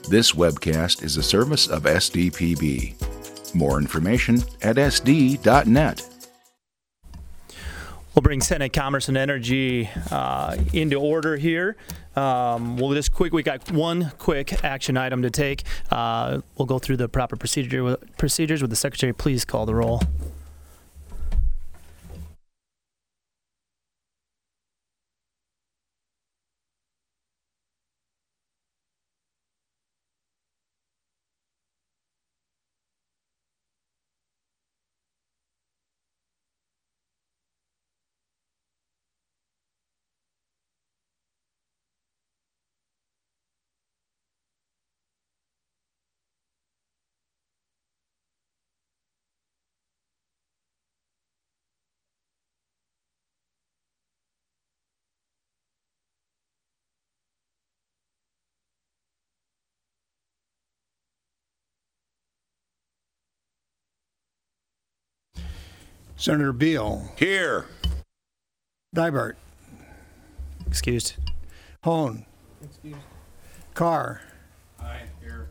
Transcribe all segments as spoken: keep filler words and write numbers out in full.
This webcast is a service of S D P B. More information at S D dot net. We'll bring Senate Commerce and Energy uh, into order here. Um, we'll just quick. We got one quick action item to take. Uh, we'll go through the proper procedure procedures. Would the Secretary please call the roll? Senator Beal. Here. Dybart. Excused. Hone. Excused. Carr. Aye, here.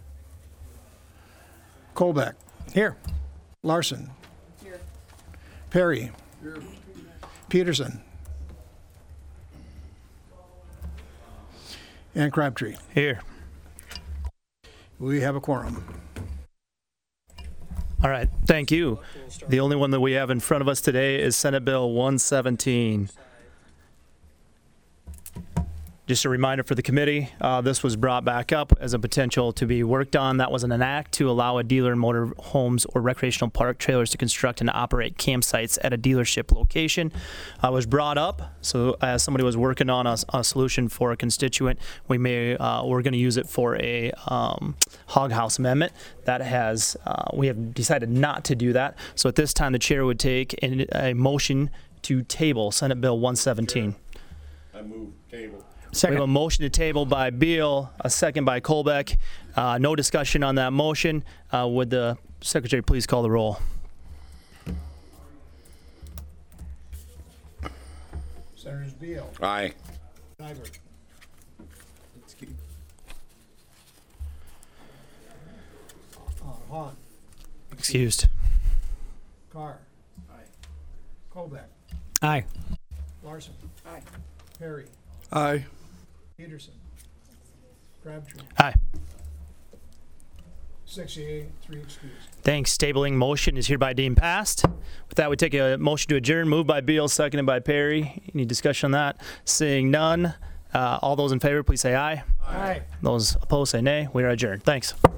Colbeck. Here. Larson. Here. Perry. Here. Peterson. And Crabtree. Here. We have a quorum. All right. Thank you. The only one that we have in front of us today is Senate Bill one seventeen. Just a reminder for the committee, uh, this was brought back up as a potential to be worked on. That was an act to allow a dealer in motor homes or recreational park trailers to construct and operate campsites at a dealership location. Uh, was brought up, so as somebody was working on a, a solution for a constituent, we may uh, we're going to use it for a um, hog house amendment. That has uh, we have decided not to do that. So at this time, the chair would take a, a motion to table Senate Bill one seventeen. I move table. Second. We have a motion to table by Beal, a second by Colbeck. Uh, no discussion on that motion. Uh, would the Secretary please call the roll? Senators Beal. Aye. Dybart. Uh, Hahn. Excused. Carr. Aye. Colbeck. Aye. Larson. Aye. Perry. Aye. Peterson. Crabtree. Aye. Six yea, three excused. Thanks. Tabling motion is hereby deemed passed. With that, we take a motion to adjourn. Moved by Beal, seconded by Perry. Any discussion on that? Seeing none. Uh, all those in favor, please say aye. Aye. Those opposed, say nay. We are adjourned. Thanks.